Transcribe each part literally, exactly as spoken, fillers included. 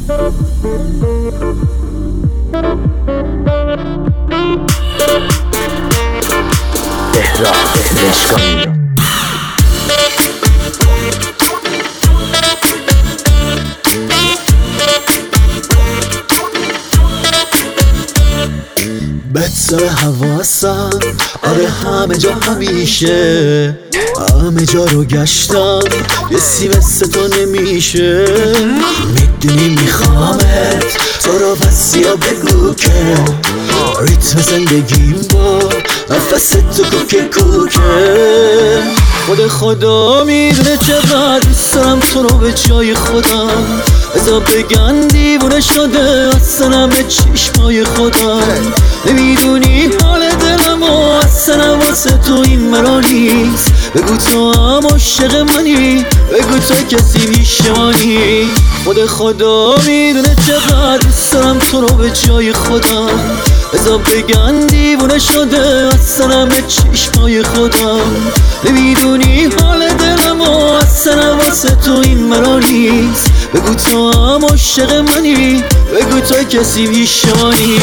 بتسر حواسم آره همه جا همیشه، همه جا رو گشتم یه سی مثل تو نمیشه. میدونی میخوامت تو رو بس یا بگو که ریتم زندگیم با نفس تو کوکه کوکه. خود خدا میدونه چقدر دوست دارم تو رو به جای خودم، ازا بگن دیوونه شده اصلا به چشمای خودم. نمیدونی حال دلم و اصلا واسه تو این مرا نیست. بگو تو هم عاشق منی، بگو تو کسی بیشمانی. خود خدا میدونه چقدر دوست دارم تو رو به جای خودم، ازا بگن دیوونه شده اصلا به چشمای خودم. نمیدونی حال دلم و اصلا واسه تو این مرا نیست. بگو تو هم عاشق منی، بگو تو کسی بیشمانی.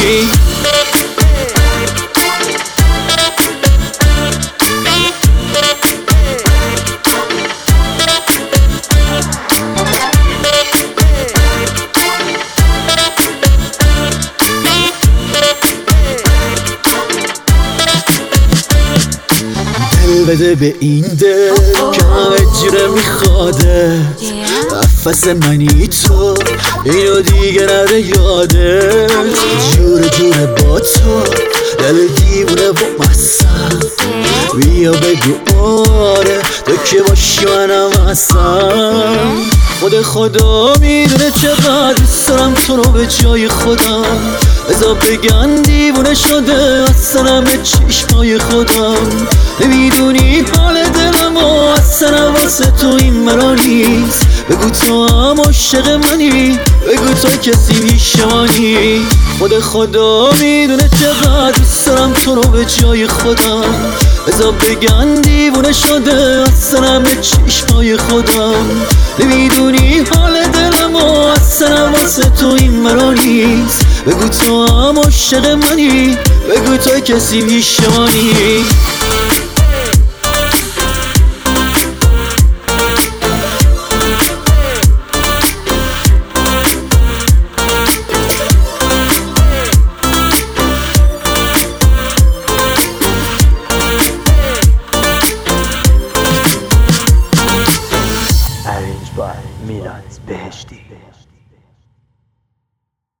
بده به این دل که همه جوره میخواده، نفس منی تو اینو دیگه نره یاده. جوره جوره با تو دل دیوونه با مستم، بیا بگو آره تو که باشی منم هستم. خود خدا میدونه چقدر دوست دارم تو رو به جای خودم، ازا بگن دیوونه شده اصلا به چشمای خودم. نمیدونی حال دلم و اصلا واسه تو این مرا نیست. بگو تو هم عاشق منی، بگو تو کسی بیشمانی. خود خدا میدونه چقدر دوست دارم تو رو به جای خودم، ازا بگن دیوونه شده اصلا به چشمای خودم. نمیدونی حال دلم و اصلا واسه تو این مرا نیست. بگو تو هم عاشق منی، بگو تو کسی بیشمانی.